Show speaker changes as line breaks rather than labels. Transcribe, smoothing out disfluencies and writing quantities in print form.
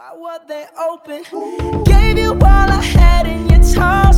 Why were they open? Gave you all I had and you told